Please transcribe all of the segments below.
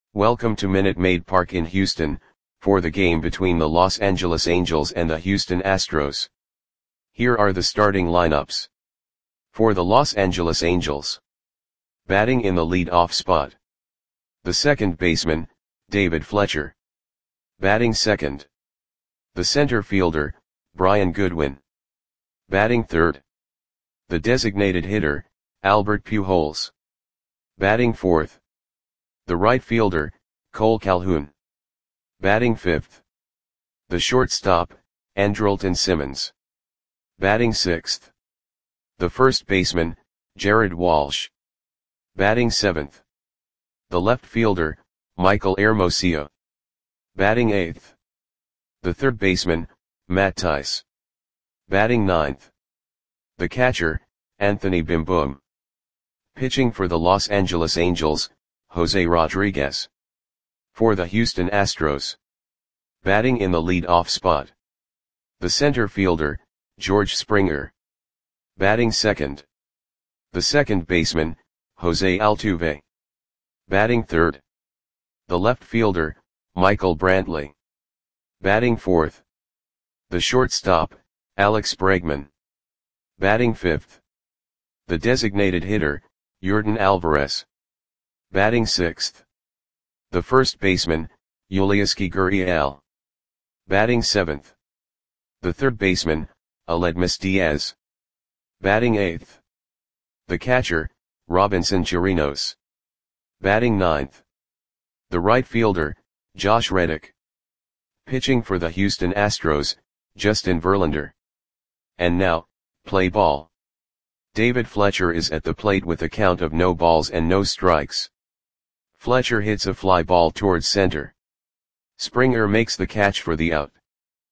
Welcome to Minute Maid Park in Houston, for the game between the Los Angeles Angels and the Houston Astros. Here are the starting lineups. For the Los Angeles Angels. Batting in the lead-off spot. The second baseman, David Fletcher. Batting second. The center fielder, Brian Goodwin. Batting third. The designated hitter, Albert Pujols. Batting fourth. The right fielder, Cole Calhoun. Batting fifth. The shortstop, Andrelton Simmons. Batting sixth. The first baseman, Jared Walsh. Batting seventh. The left fielder, Michael Hermosillo. Batting eighth. The third baseman, Matt Thaiss. Batting ninth. The catcher, Anthony Bimboom. Pitching for the Los Angeles Angels, Jose Rodriguez. For the Houston Astros. Batting in the lead-off spot. The center fielder, George Springer. Batting second. The second baseman, Jose Altuve. Batting third. The left fielder, Michael Brantley. Batting fourth. The shortstop, Alex Bregman. Batting fifth. The designated hitter, Yordan Alvarez. Batting sixth. The first baseman, Yulieski Gurriel. Batting seventh. The third baseman, Aledmys Diaz. Batting eighth. The catcher, Robinson Chirinos. Batting ninth. The right fielder, Josh Reddick. Pitching for the Houston Astros, Justin Verlander. And now, play ball. David Fletcher is at the plate with a count of no balls and no strikes. Fletcher hits a fly ball towards center. Springer makes the catch for the out.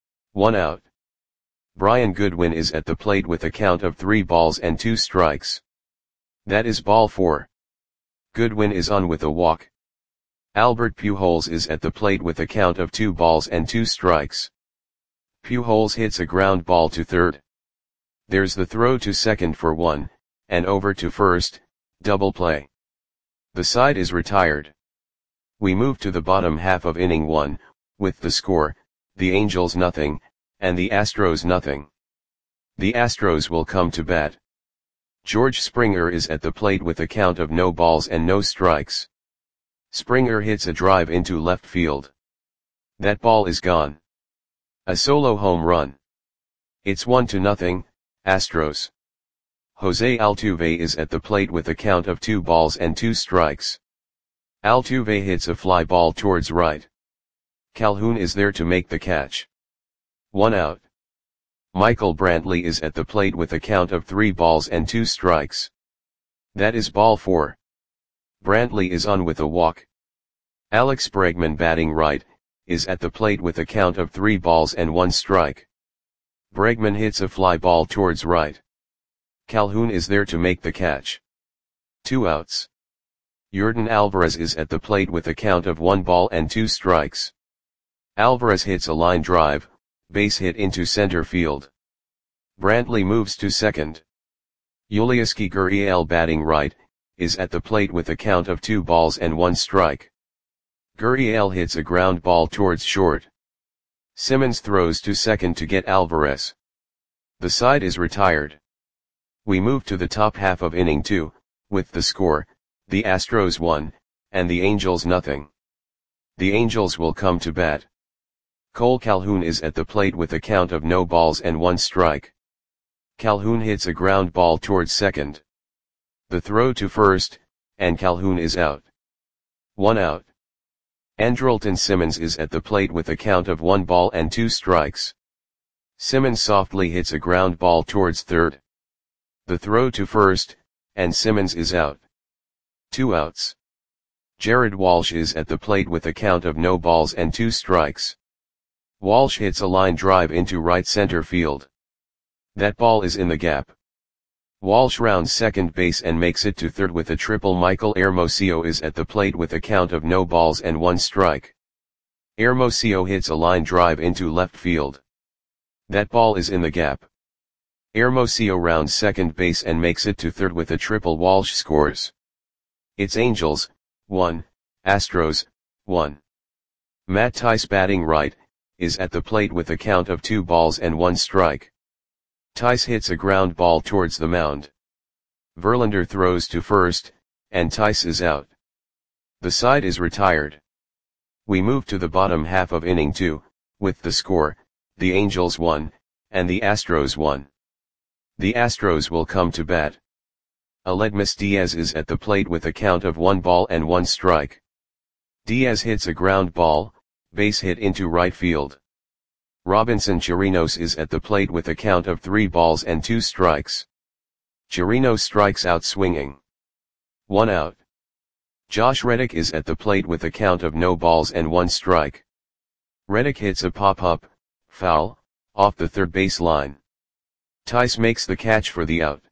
1 out. Brian Goodwin is at the plate with a count of 3 balls and 2 strikes. That is ball 4. Goodwin is on with a walk. Albert Pujols is at the plate with a count of 2 balls and 2 strikes. Pujols hits a ground ball to third. There's the throw to second for 1, and over to first, double play. The side is retired. We move to the bottom half of inning 1, with the score, the Angels nothing, and the Astros nothing. The Astros will come to bat. George Springer is at the plate with a count of no balls and no strikes. Springer hits a drive into left field. That ball is gone. A solo home run. It's 1-0, Astros. Jose Altuve is at the plate with a count of 2 balls and 2 strikes. Altuve hits a fly ball towards right. Calhoun is there to make the catch. 1 out. Michael Brantley is at the plate with a count of 3 balls and 2 strikes. That is ball 4. Brantley is on with a walk. Alex Bregman, batting right, is at the plate with a count of 3 balls and 1 strike. Bregman hits a fly ball towards right. Calhoun is there to make the catch. 2 outs. Yordan Alvarez is at the plate with a count of 1 ball and 2 strikes. Alvarez hits a line drive, base hit into center field. Brantley moves to second. Yulieski Gurriel, batting right, is at the plate with a count of 2 balls and 1 strike. Gurriel hits a ground ball towards short. Simmons throws to second to get Alvarez. The side is retired. We move to the top half of inning 2, with the score, the Astros 1, and the Angels nothing. The Angels will come to bat. Cole Calhoun is at the plate with a count of no balls and 1 strike. Calhoun hits a ground ball towards second. The throw to first, and Calhoun is out. 1 out. Andrelton Simmons is at the plate with a count of 1 ball and 2 strikes. Simmons softly hits a ground ball towards third. The throw to first, and Simmons is out. 2 outs. Jared Walsh is at the plate with a count of no balls and 2 strikes. Walsh hits a line drive into right center field. That ball is in the gap. Walsh rounds second base and makes it to third with a triple. Michael Hermosillo is at the plate with a count of no balls and 1 strike. Hermosillo hits a line drive into left field. That ball is in the gap. Hermosillo rounds second base and makes it to third with a triple. Walsh scores. It's Angels, 1, Astros, 1. Matt Thaiss batting right, is at the plate with a count of 2 balls and 1 strike. Thaiss hits a ground ball towards the mound. Verlander throws to first, and Thaiss is out. The side is retired. We move to the bottom half of inning 2, with the score, the Angels 1, and the Astros 1. The Astros will come to bat. Aledmys Diaz is at the plate with a count of 1 ball and 1 strike. Diaz hits a ground ball, base hit into right field. Robinson Chirinos is at the plate with a count of 3 balls and 2 strikes. Chirinos strikes out swinging. 1 out. Josh Reddick is at the plate with a count of no balls and 1 strike. Reddick hits a pop-up, foul, off the third base line. Thaiss makes the catch for the out.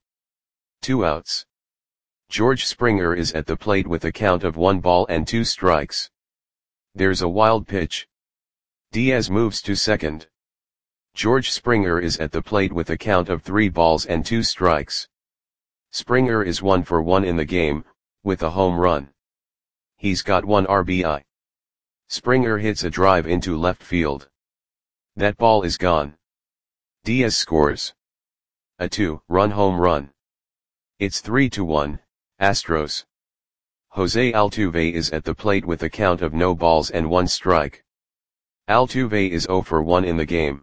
2 outs. George Springer is at the plate with a count of 1 ball and 2 strikes. There's a wild pitch. Diaz moves to second. George Springer is at the plate with a count of 3 balls and 2 strikes. Springer is 1 for 1 in the game, with a home run. He's got 1 RBI. Springer hits a drive into left field. That ball is gone. Diaz scores a 2-run home run. It's 3-1, Astros. Jose Altuve is at the plate with a count of no balls and 1 strike. Altuve is 0 for 1 in the game.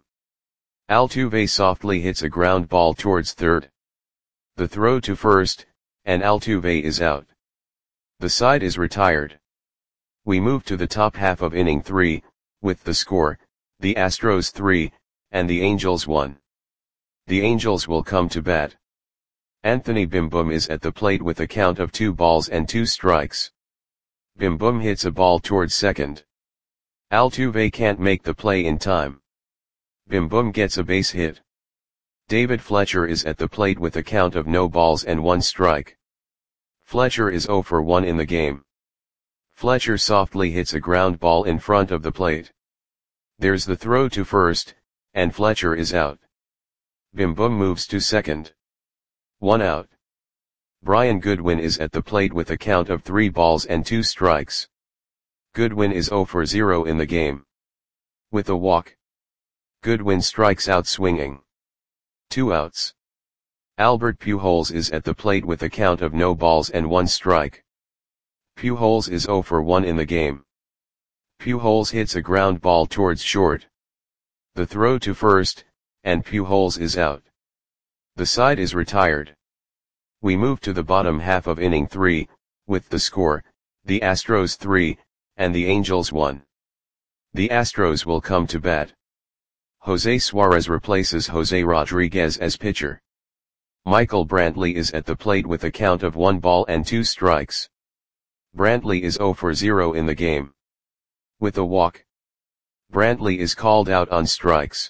Altuve softly hits a ground ball towards third. The throw to first, and Altuve is out. The side is retired. We move to the top half of inning 3, with the score, the Astros 3, and the Angels 1. The Angels will come to bat. Anthony Bim Boom is at the plate with a count of 2 balls and 2 strikes. Bim Boom hits a ball towards second. Altuve can't make the play in time. Bim Boom gets a base hit. David Fletcher is at the plate with a count of no balls and 1 strike. Fletcher is 0 for 1 in the game. Fletcher softly hits a ground ball in front of the plate. There's the throw to first, and Fletcher is out. Bim Boom moves to second. 1 out. Brian Goodwin is at the plate with a count of 3 balls and 2 strikes. Goodwin is 0 for 0 in the game. With a walk. Goodwin strikes out swinging. 2 outs. Albert Pujols is at the plate with a count of no balls and 1 strike. Pujols is 0 for 1 in the game. Pujols hits a ground ball towards short. The throw to first, and Pujols is out. The side is retired. We move to the bottom half of inning 3, with the score, the Astros 3, and the Angels 1. The Astros will come to bat. Jose Suarez replaces Jose Rodriguez as pitcher. Michael Brantley is at the plate with a count of 1 ball and 2 strikes. Brantley is 0 for 0 in the game. With a walk. Brantley is called out on strikes.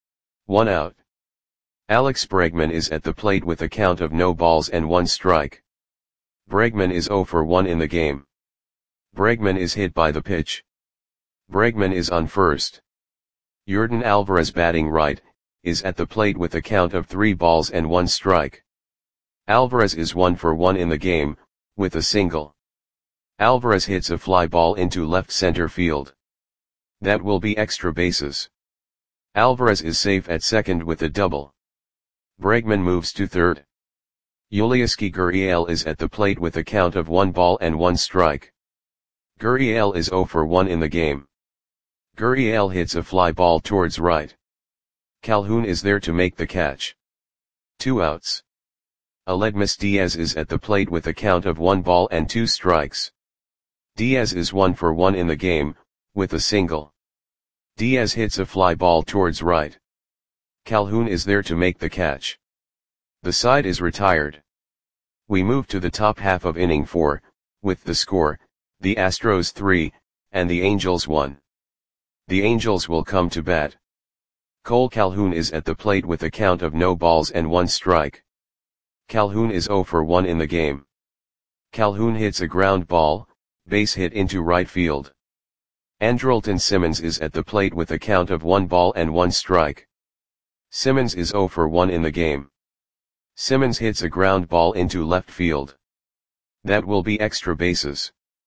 1 out. Alex Bregman is at the plate with a count of no balls and 1 strike. Bregman is 0 for 1 in the game. Bregman is hit by the pitch. Bregman is on first. Yordan Alvarez batting right, is at the plate with a count of 3 balls and 1 strike. Alvarez is 1 for 1 in the game, with a single. Alvarez hits a fly ball into left center field. That will be extra bases. Alvarez is safe at second with a double. Bregman moves to third. Yulieski Gurriel is at the plate with a count of 1 ball and 1 strike. Gurriel is 0 for 1 in the game. Gurriel hits a fly ball towards right. Calhoun is there to make the catch. 2 outs. Aledmys Diaz is at the plate with a count of 1 ball and 2 strikes. Diaz is 1 for 1 in the game, with a single. Diaz hits a fly ball towards right. Calhoun is there to make the catch. The side is retired. We move to the top half of inning 4, with the score, the Astros 3, and the Angels 1. The Angels will come to bat. Cole Calhoun is at the plate with a count of no balls and 1 strike. Calhoun is 0 for 1 in the game. Calhoun hits a ground ball, base hit into right field. Andrelton Simmons is at the plate with a count of 1 ball and 1 strike. Simmons is 0 for 1 in the game. Simmons hits a ground ball into left field. That will be extra bases.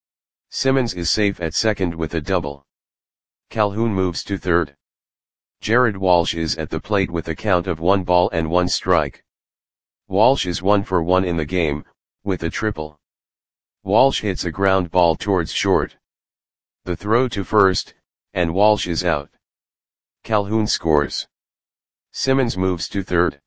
Simmons is safe at second with a double. Calhoun moves to third. Jared Walsh is at the plate with a count of 1 ball and 1 strike. Walsh is 1 for 1 in the game, with a triple. Walsh hits a ground ball towards short. The throw to first, and Walsh is out. Calhoun scores. Simmons moves to third.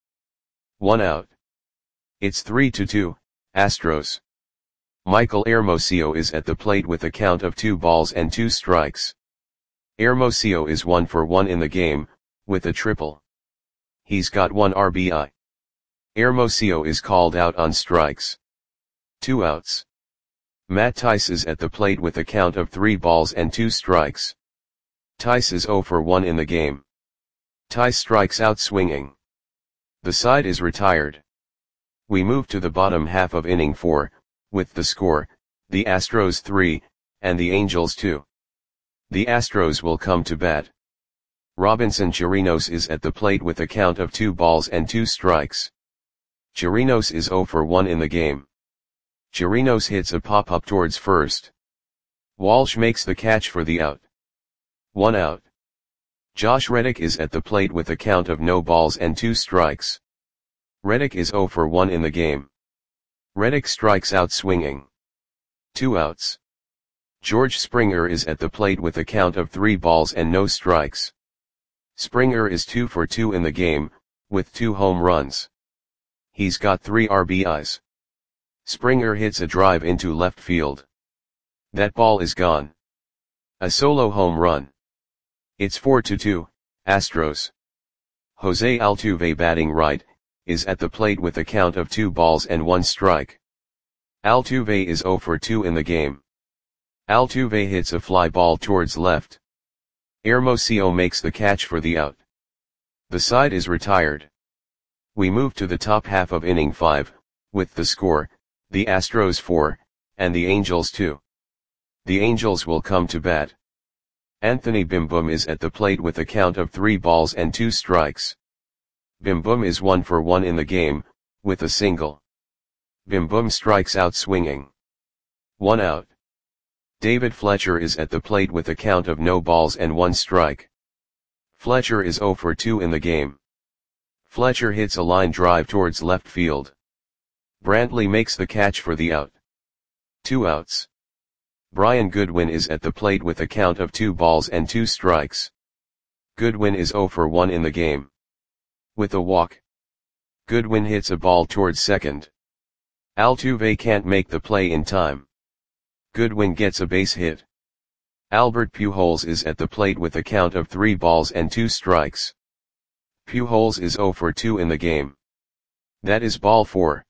1 out. It's 3-2, Astros. Michael Hermosillo is at the plate with a count of 2 balls and 2 strikes. Hermosillo is 1 for 1 in the game, with a triple. He's got 1 RBI. Hermosillo is called out on strikes. 2 outs. Matt Tice is at the plate with a count of 3 balls and 2 strikes. Tice is 0 for 1 in the game. Tice strikes out swinging. The side is retired. We move to the bottom half of inning 4, with the score, the Astros 3, and the Angels 2. The Astros will come to bat. Robinson Chirinos is at the plate with a count of 2 balls and 2 strikes. Chirinos is 0 for 1 in the game. Chirinos hits a pop-up towards first. Walsh makes the catch for the out. 1 out. Josh Reddick is at the plate with a count of no balls and 2 strikes. Reddick is 0 for 1 in the game. Reddick strikes out swinging. 2 outs. George Springer is at the plate with a count of 3 balls and no strikes. Springer is 2 for 2 in the game, with 2 home runs. He's got 3 RBIs. Springer hits a drive into left field. That ball is gone. A solo home run. It's 4-2, Astros. Jose Altuve, batting right, is at the plate with a count of 2 balls and 1 strike. Altuve is 0 for 2 in the game. Altuve hits a fly ball towards left. Hermosillo makes the catch for the out. The side is retired. We move to the top half of inning 5, with the score, the Astros 4, and the Angels 2. The Angels will come to bat. Anthony Bim Boom is at the plate with a count of 3 balls and 2 strikes. Bim Boom is 1 for 1 in the game, with a single. Bim Boom strikes out swinging. 1 out. David Fletcher is at the plate with a count of no balls and 1 strike. Fletcher is 0 for 2 in the game. Fletcher hits a line drive towards left field. Brantley makes the catch for the out. 2 outs. Brian Goodwin is at the plate with a count of 2 balls and 2 strikes. Goodwin is 0 for 1 in the game. With a walk. Goodwin hits a ball towards second. Altuve can't make the play in time. Goodwin gets a base hit. Albert Pujols is at the plate with a count of 3 balls and 2 strikes. Pujols is 0 for 2 in the game. That is ball 4.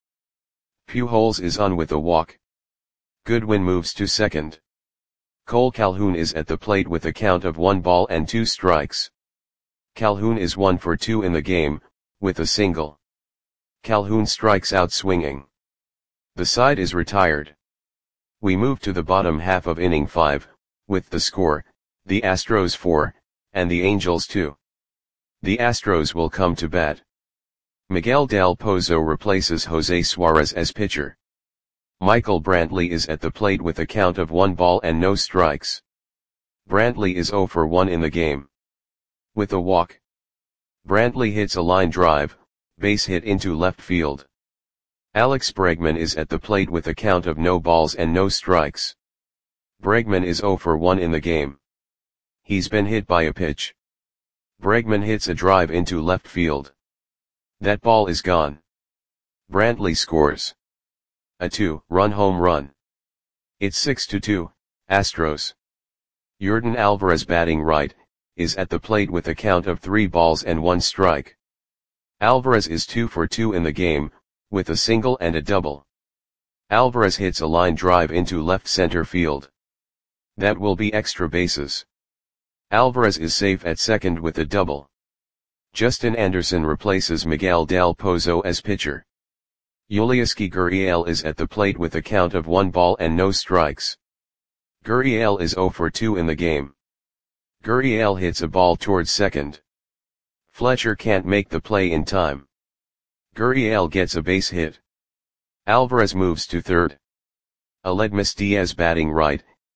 Pujols is on with a walk. Goodwin moves to second. Cole Calhoun is at the plate with a count of 1 ball and 2 strikes. Calhoun is 1 for 2 in the game, with a single. Calhoun strikes out swinging. The side is retired. We move to the bottom half of inning 5, with the score, the Astros 4, and the Angels 2. The Astros will come to bat. Miguel Del Pozo replaces Jose Suarez as pitcher. Michael Brantley is at the plate with a count of 1 ball and no strikes. Brantley is 0 for 1 in the game. With a walk. Brantley hits a line drive, base hit into left field. Alex Bregman is at the plate with a count of no balls and no strikes. Bregman is 0 for 1 in the game. He's been hit by a pitch. Bregman hits a drive into left field. That ball is gone. Brantley scores a 2-run home run. It's 6-2, Astros. Yordan Alvarez, batting right, is at the plate with a count of 3 balls and 1 strike. Alvarez is 2 for 2 in the game, with a single and a double. Alvarez hits a line drive into left center field. That will be extra bases. Alvarez is safe at second with a double. Justin Anderson replaces Miguel Del Pozo as pitcher. Yulieski Gurriel is at the plate with a count of 1 ball and no strikes. Gurriel is 0 for 2 in the game. Gurriel hits a ball towards second. Fletcher can't make the play in time. Gurriel gets a base hit. Alvarez moves to third. Aledmys Diaz, batting right,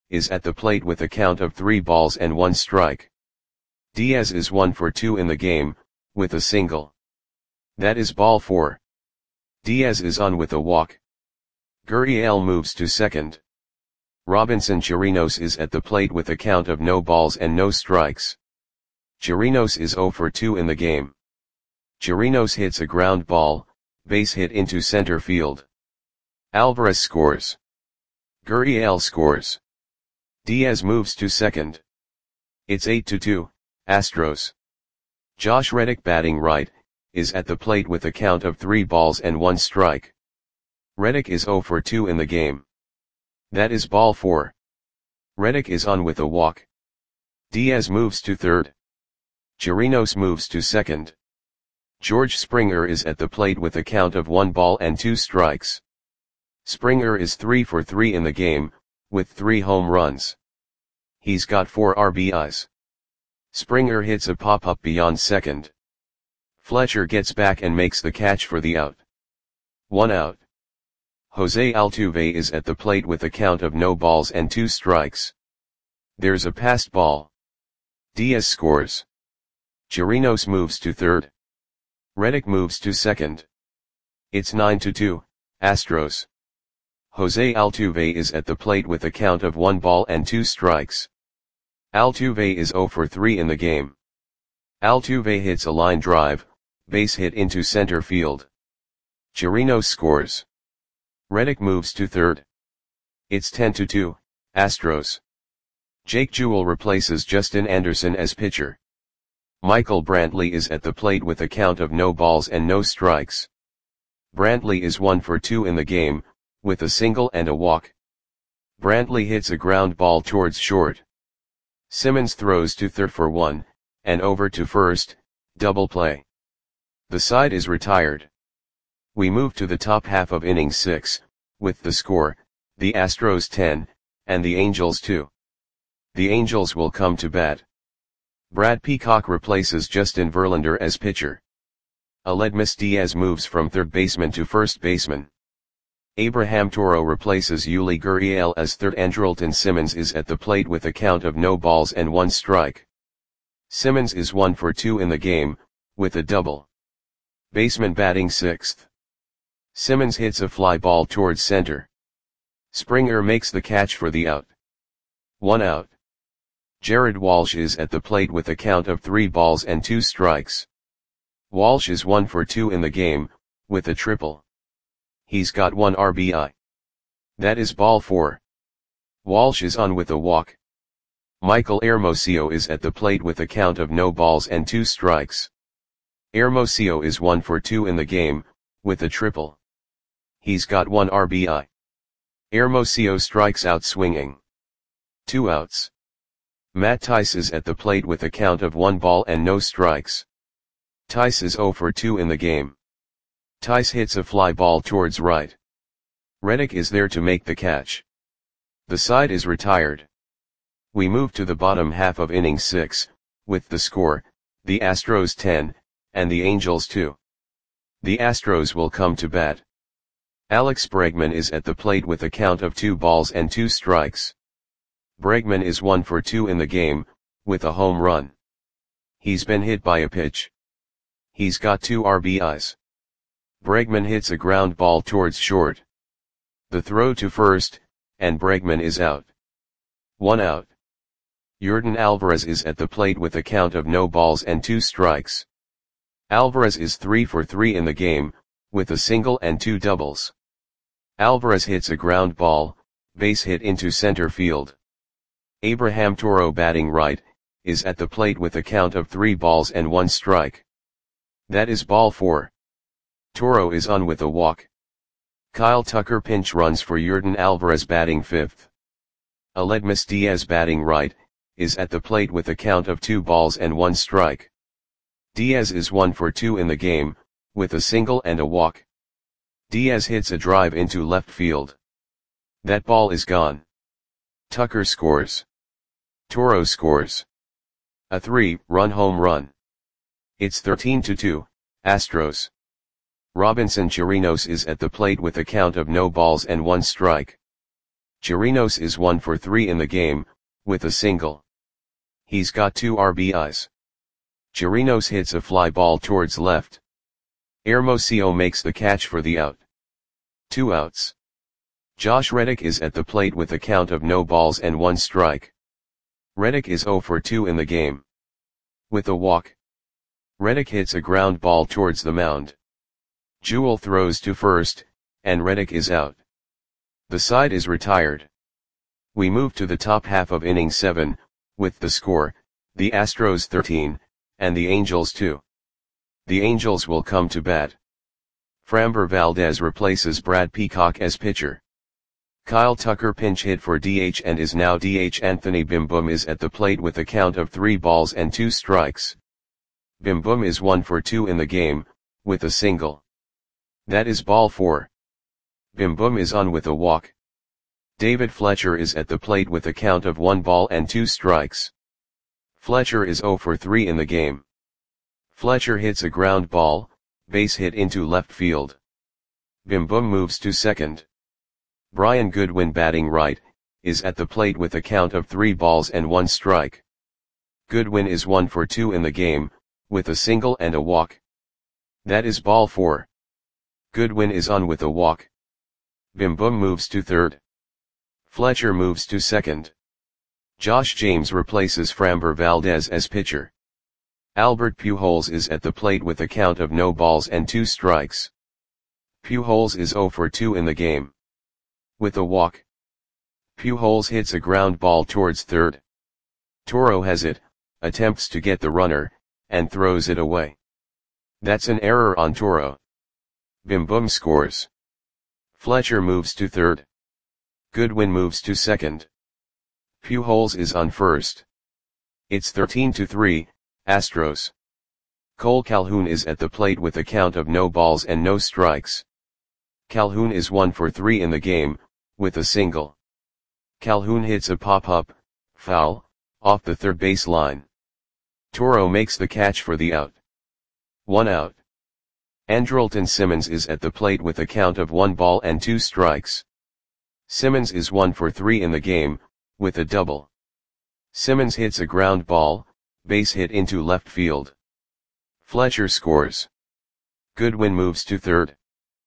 is at the plate with a count of 3 balls and 1 strike. Diaz is 1 for 2 in the game, with a single. That is ball 4. Diaz is on with a walk. Gurriel moves to second. Robinson Chirinos is at the plate with a count of no balls and no strikes. Chirinos is 0 for 2 in the game. Chirinos hits a ground ball, base hit into center field. Alvarez scores. Gurriel scores. Diaz moves to second. It's 8-2, Astros. Josh Reddick batting right, is at the plate with a count of 3 balls and 1 strike. Reddick is 0 for 2 in the game. That is ball 4. Reddick is on with a walk. Diaz moves to third. Chirinos moves to second. George Springer is at the plate with a count of 1 ball and 2 strikes. Springer is 3 for 3 in the game, with 3 home runs. He's got 4 RBIs. Springer hits a pop-up beyond second. Fletcher gets back and makes the catch for the out. 1 out. Jose Altuve is at the plate with a count of no balls and 2 strikes. There's a passed ball. Diaz scores. Chirinos moves to third. Reddick moves to second. It's 9-2, Astros. Jose Altuve is at the plate with a count of 1 ball and 2 strikes. Altuve is 0 for 3 in the game. Altuve hits a line drive, base hit into center field. Chirinos scores. Reddick moves to third. It's 10-2, Astros. Jake Jewell replaces Justin Anderson as pitcher. Michael Brantley is at the plate with a count of no balls and no strikes. Brantley is 1 for 2 in the game, with a single and a walk. Brantley hits a ground ball towards short. Simmons throws to third for 1, and over to first, double play. The side is retired. We move to the top half of inning 6, with the score, the Astros 10, and the Angels 2. The Angels will come to bat. Brad Peacock replaces Justin Verlander as pitcher. Aledmys Diaz moves from third baseman to first baseman. Abraham Toro replaces Yuli Gurriel as third. Andrelton Simmons is at the plate with a count of no balls and 1 strike. Simmons is 1 for 2 in the game, with a double. Baseman batting sixth. Simmons hits a fly ball towards center. Springer makes the catch for the out. 1 out. Jared Walsh is at the plate with a count of 3 balls and 2 strikes. Walsh is 1 for 2 in the game, with a triple. He's got 1 RBI. That is ball 4. Walsh is on with a walk. Michael Hermosillo is at the plate with a count of no balls and 2 strikes. Hermosillo is 1 for 2 in the game, with a triple. He's got 1 RBI. Hermosillo strikes out swinging. 2 outs. Matt Tice is at the plate with a count of 1 ball and no strikes. Tice is 0 for 2 in the game. Tice hits a fly ball towards right. Reddick is there to make the catch. The side is retired. We move to the bottom half of inning 6, with the score, the Astros 10, and the Angels 2. The Astros will come to bat. Alex Bregman is at the plate with a count of 2 balls and 2 strikes. Bregman is 1 for 2 in the game, with a home run. He's been hit by a pitch. He's got 2 RBIs. Bregman hits a ground ball towards short. The throw to first, and Bregman is out. 1 out. Yordan Alvarez is at the plate with a count of no balls and 2 strikes. Alvarez is 3 for 3 in the game, with a single and 2 doubles. Alvarez hits a ground ball, base hit into center field. Abraham Toro batting right, is at the plate with a count of 3 balls and 1 strike. That is ball 4. Toro is on with a walk. Kyle Tucker pinch runs for Yordan Alvarez batting 5th. Aledmys Diaz batting right, is at the plate with a count of 2 balls and 1 strike. Diaz is 1 for 2 in the game, with a single and a walk. Diaz hits a drive into left field. That ball is gone. Tucker scores. Toro scores. A 3-run home run. It's 13-2, Astros. Robinson Chirinos is at the plate with a count of no balls and 1 strike. Chirinos is 1 for 3 in the game, with a single. He's got 2 RBIs. Chirinos hits a fly ball towards left. Hermosillo makes the catch for the out. 2 outs. Josh Reddick is at the plate with a count of no balls and 1 strike. Reddick is 0 for 2 in the game. With a walk. Reddick hits a ground ball towards the mound. Jewell throws to first, and Reddick is out. The side is retired. We move to the top half of inning 7, with the score, the Astros 13, and the Angels 2. The Angels will come to bat. Framber Valdez replaces Brad Peacock as pitcher. Kyle Tucker pinch hit for DH and is now DH. Anthony Bim Boom is at the plate with a count of 3 balls and 2 strikes. Bim Boom is 1 for 2 in the game, with a single. That is ball 4. Bim Boom is on with a walk. David Fletcher is at the plate with a count of 1 ball and 2 strikes. Fletcher is 0 for 3 in the game. Fletcher hits a ground ball, base hit into left field. Bim Boom moves to second. Brian Goodwin batting right, is at the plate with a count of 3 balls and 1 strike. Goodwin is 1 for 2 in the game, with a single and a walk. That is ball 4. Goodwin is on with a walk. Bim Boom moves to third. Fletcher moves to second. Josh James replaces Framber Valdez as pitcher. Albert Pujols is at the plate with a count of no balls and 2 strikes. Pujols is 0 for 2 in the game. With a walk. Pujols hits a ground ball towards third. Toro has it, attempts to get the runner, and throws it away. That's an error on Toro. Bim Boom scores. Fletcher moves to third. Goodwin moves to second. Pujols is on first. It's 13-3, Astros. Cole Calhoun is at the plate with a count of no balls and no strikes. Calhoun is 1 for 3 in the game, with a single. Calhoun hits a pop-up, foul, off the third base line. Toro makes the catch for the out. 1 out. Andrelton Simmons is at the plate with a count of 1 ball and 2 strikes. Simmons is 1 for 3 in the game, with a double. Simmons hits a ground ball, base hit into left field. Fletcher scores. Goodwin moves to third.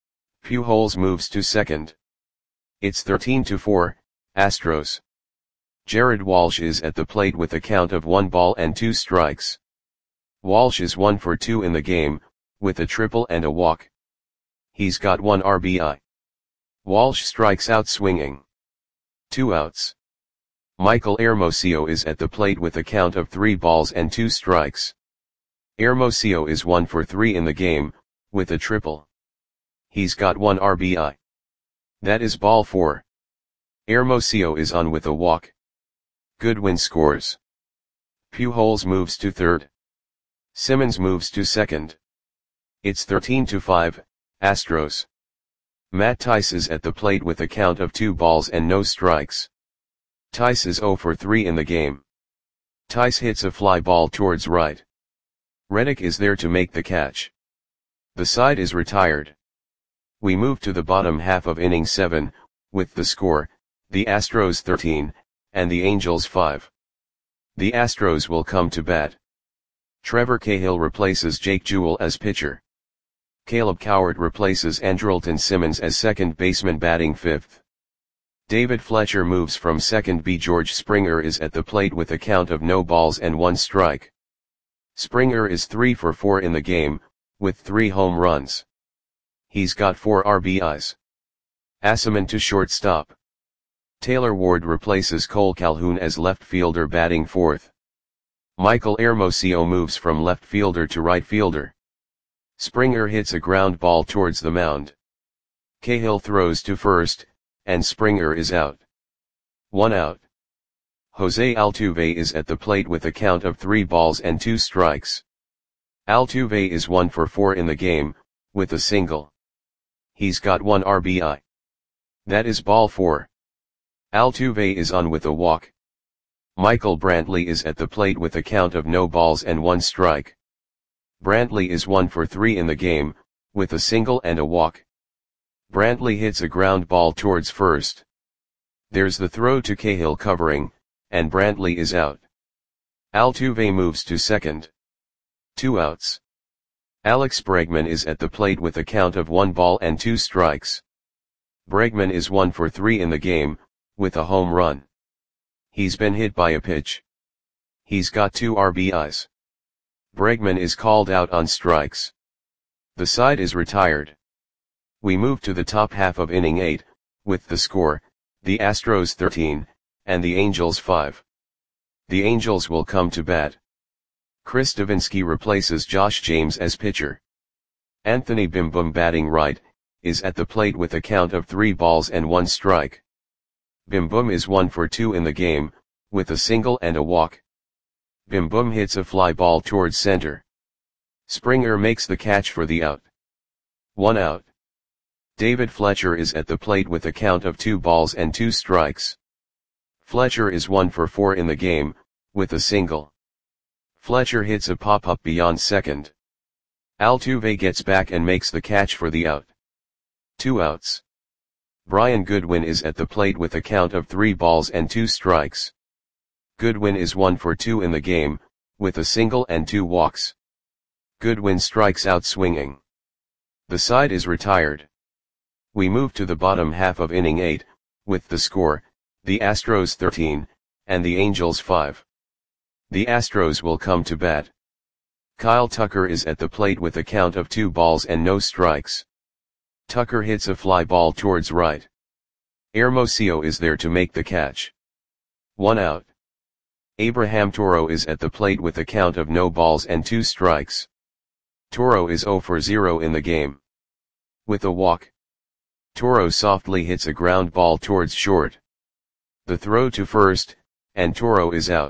Pujols moves to second. It's 13-4, Astros. Jared Walsh is at the plate with a count of 1 ball and 2 strikes. Walsh is 1 for 2 in the game, with a triple and a walk. He's got 1 RBI. Walsh strikes out swinging. 2 outs. Michael Hermosillo is at the plate with a count of 3 balls and 2 strikes. Hermosillo is 1 for 3 in the game, with a triple. He's got 1 RBI. That is ball 4. Hermosillo is on with a walk. Goodwin scores. Pujols moves to third. Simmons moves to second. It's 13-5, Astros. Matt Tice is at the plate with a count of 2 balls and no strikes. Tice is 0 for 3 in the game. Tice hits a fly ball towards right. Reddick is there to make the catch. The side is retired. We move to the bottom half of inning 7, with the score, the Astros 13, and the Angels 5. The Astros will come to bat. Trevor Cahill replaces Jake Jewell as pitcher. Caleb Coward replaces Andrelton Simmons as second baseman batting 5th. David Fletcher moves from second. George Springer is at the plate with a count of no balls and 1 strike. Springer is 3 for 4 in the game, with 3 home runs. He's got 4 RBIs. Asselman to shortstop. Taylor Ward replaces Cole Calhoun as left fielder batting 4th. Michael Hermosillo moves from left fielder to right fielder. Springer hits a ground ball towards the mound. Cahill throws to first, and Springer is out. 1 out. Jose Altuve is at the plate with a count of 3 balls and 2 strikes. Altuve is 1 for 4 in the game, with a single. He's got 1 RBI. That is ball 4. Altuve is on with a walk. Michael Brantley is at the plate with a count of no balls and 1 strike. Brantley is 1 for 3 in the game, with a single and a walk. Brantley hits a ground ball towards first. There's the throw to Cahill covering, and Brantley is out. Altuve moves to second. 2 outs. Alex Bregman is at the plate with a count of 1 ball and 2 strikes. Bregman is 1 for 3 in the game, with a home run. He's been hit by a pitch. He's got 2 RBIs. Bregman is called out on strikes. The side is retired. We move to the top half of inning 8, with the score, the Astros 13, and the Angels 5. The Angels will come to bat. Chris Devenski replaces Josh James as pitcher. Anthony Bim Bum, batting right, is at the plate with a count of 3 balls and 1 strike. Bim Bum is 1 for 2 in the game, with a single and a walk. Bim Bum hits a fly ball towards center. Springer makes the catch for the out. 1 out. David Fletcher is at the plate with a count of 2 balls and 2 strikes. Fletcher is 1 for 4 in the game, with a single. Fletcher hits a pop-up beyond second. Altuve gets back and makes the catch for the out. 2 outs. Brian Goodwin is at the plate with a count of 3 balls and 2 strikes. Goodwin is 1 for 2 in the game, with a single and 2 walks. Goodwin strikes out swinging. The side is retired. We move to the bottom half of inning 8, with the score, the Astros 13, and the Angels 5. The Astros will come to bat. Kyle Tucker is at the plate with a count of 2 balls and no strikes. Tucker hits a fly ball towards right. Hermosillo is there to make the catch. 1 out. Abraham Toro is at the plate with a count of no balls and 2 strikes. Toro is 0 for 0 in the game. With a walk. Toro softly hits a ground ball towards short. The throw to first, and Toro is out.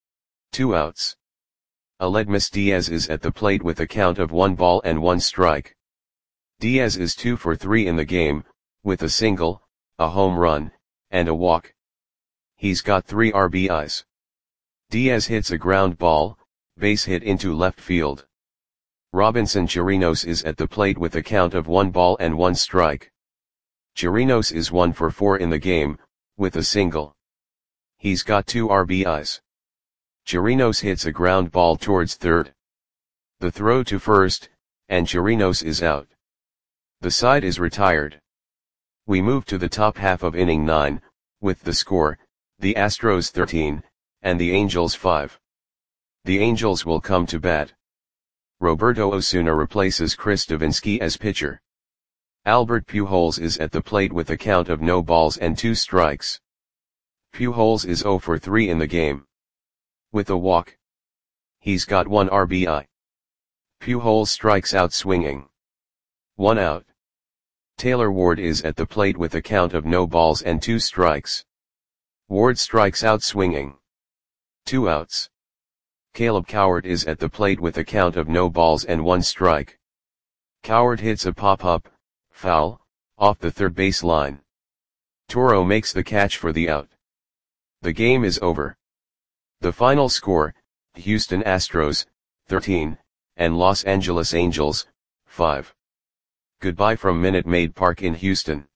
2 outs. Aledmys Diaz is at the plate with a count of 1 ball and 1 strike. Diaz is 2 for 3 in the game, with a single, a home run, and a walk. He's got 3 RBIs. Diaz hits a ground ball, base hit into left field. Robinson Chirinos is at the plate with a count of 1 ball and 1 strike. Chirinos is 1 for 4 in the game, with a single. He's got 2 RBIs. Chirinos hits a ground ball towards third. The throw to first, and Chirinos is out. The side is retired. We move to the top half of inning 9, with the score, the Astros 13, and the Angels 5. The Angels will come to bat. Roberto Osuna replaces Chris Devenski as pitcher. Albert Pujols is at the plate with a count of no balls and 2 strikes. Pujols is 0 for 3 in the game. With a walk. He's got 1 RBI. Pujols strikes out swinging. 1 out. Taylor Ward is at the plate with a count of no balls and 2 strikes. Ward strikes out swinging. 2 outs. Caleb Cowart is at the plate with a count of no balls and 1 strike. Cowart hits a pop-up, foul, off the third base line. Toro makes the catch for the out. The game is over. The final score, Houston Astros, 13, and Los Angeles Angels, 5. Goodbye from Minute Maid Park in Houston.